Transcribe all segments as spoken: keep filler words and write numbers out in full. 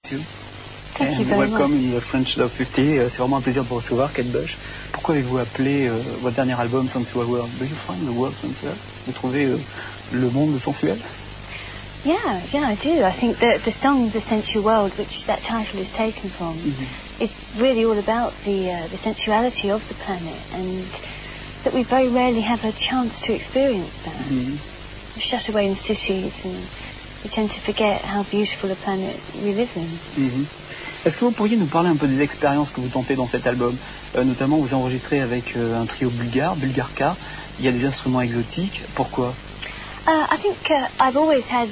too. Thank And you very welcome much. in the French Top cinquante. Euh, C'est vraiment un plaisir de vous recevoir, Kate Bush. Pourquoi avez-vous appelé euh, votre dernier album Sensual World? Do you find the world sensual? Vous trouvez euh, le monde sensuel? Yeah, yeah, I do. I think that the song "The Sensual World," which that title is taken from, Mm-hmm. is really all about the uh, the sensuality of the planet, and that we very rarely have a chance to experience that. Mm-hmm. We're shut away in cities, and we tend to forget how beautiful a planet we live in. Mm-hmm. Est-ce que vous pourriez nous parler un peu des expériences que vous tentez dans cet album? euh, Notamment, vous enregistrez avec euh, un trio bulgare, Bulgarka. Il y a des instruments exotiques. Pourquoi? Uh, I think uh, I've always had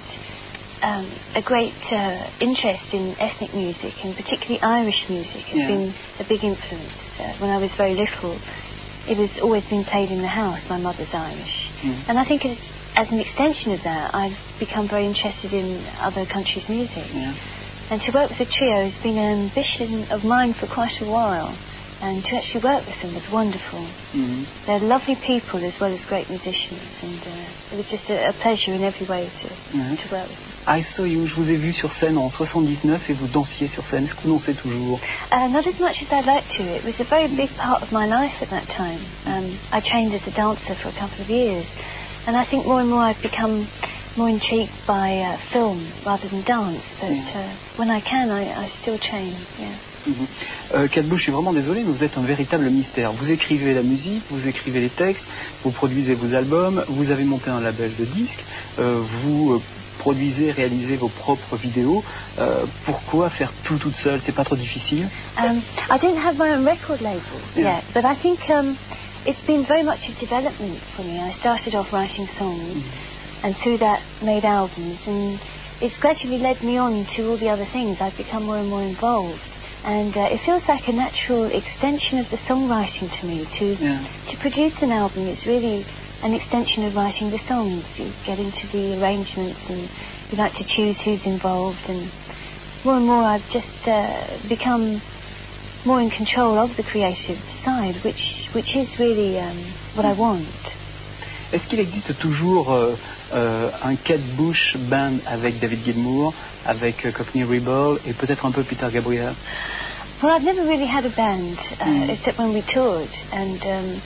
um, a great uh, interest in ethnic music, and particularly Irish music has Yeah. been a big influence. Uh, when I was very little, it was always been played in the house. My mother's Irish. Mm. And I think as, as an extension of that, I've become very interested in other countries' music. Yeah. And to work with the trio has been an ambition of mine for quite a while. And to actually work with them was wonderful. Mm-hmm. They're lovely people as well as great musicians, and uh, it was just a, a pleasure in every way to, Mhm. to work with them. I saw you, je vous ai vu sur scène en soixante-dix-neuf et vous dansiez sur scène. Est-ce que vous dansez toujours? Uh, not as much as I'd like to. It was a very big part of my life at that time. Um, I trained as a dancer for a couple of years, and I think more and more I've become more intrigued by uh, film rather than dance. But uh, when I can, I, I still train. Yeah. Mm-hmm. euh, Kate Bush, je suis vraiment désolé, mais vous êtes un véritable mystère. Vous écrivez la musique, vous écrivez les textes, vous produisez vos albums, vous avez monté un label de disques, euh, vous euh, produisez, réalisez vos propres vidéos. Euh, pourquoi faire tout toute seule? C'est pas trop difficile? Um, I didn't have my own record label Yeah. yet, but I think um, it's been very much a development for me. I started off writing songs, and through that made albums, and it's gradually led me on to all the other things. I've become more and more involved, and uh, it feels like a natural extension of the songwriting to me. To Yeah. to produce an album, it's really an extension of writing the songs. You get into the arrangements, and you like to choose who's involved, and more and more I've just uh, become more in control of the creative side, which which is really um, what I want. Est-ce qu'il existe toujours euh, euh, un Kate Bush band avec David Gilmour, avec euh, Cockney Rebel et peut-être un peu Peter Gabriel? Well, I've never really had a band, uh, Mm. except when we toured, and um,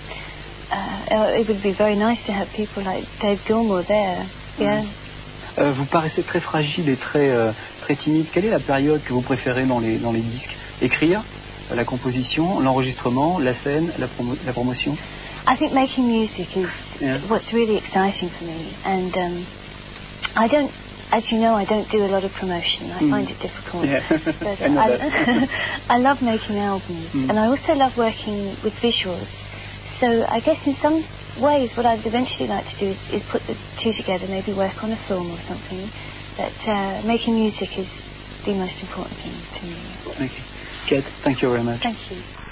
uh, it would be very nice to have people like Dave Gilmour there. Yeah. Euh, vous paraissez très fragile et très, euh, très timide. Quelle est la période que vous préférez dans les, dans les disques? Écrire, euh, la composition, l'enregistrement, la scène, la, promo- la promotion? I think making music is Yeah. what's really exciting for me, and um, I don't, as you know, I don't do a lot of promotion. I Mm. find it difficult. Yeah. But I know I, that. I love making albums, Mm. and I also love working with visuals. So I guess in some ways, what I'd eventually like to do is, is put the two together, maybe work on a film or something. But uh, making music is the most important thing to me. Okay. Kate, thank you very much. Thank you.